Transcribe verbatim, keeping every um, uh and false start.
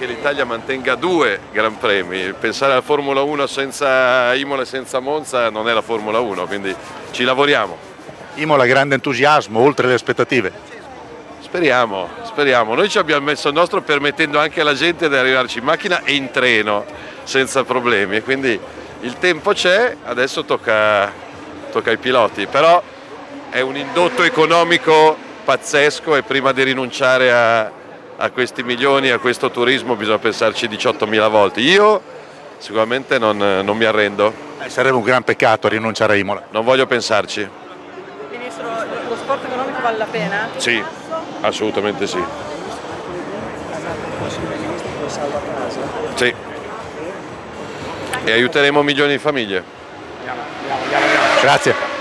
che l'Italia mantenga due Gran Premi. Pensare alla Formula uno senza Imola e senza Monza non è la Formula uno, quindi ci lavoriamo. Imola, grande entusiasmo, oltre le aspettative. Speriamo, speriamo. Noi ci abbiamo messo il nostro permettendo anche alla gente di arrivarci in macchina e in treno senza problemi, quindi il tempo c'è, adesso tocca, tocca ai piloti, però è un indotto economico pazzesco e prima di rinunciare a, a questi milioni, a questo turismo bisogna pensarci diciottomila volte. Io sicuramente non, non mi arrendo. Eh, sarebbe un gran peccato rinunciare a Imola. Non voglio pensarci. Ministro, lo sport economico vale la pena? Sì, assolutamente sì. Sì. E aiuteremo milioni di famiglie. Grazie.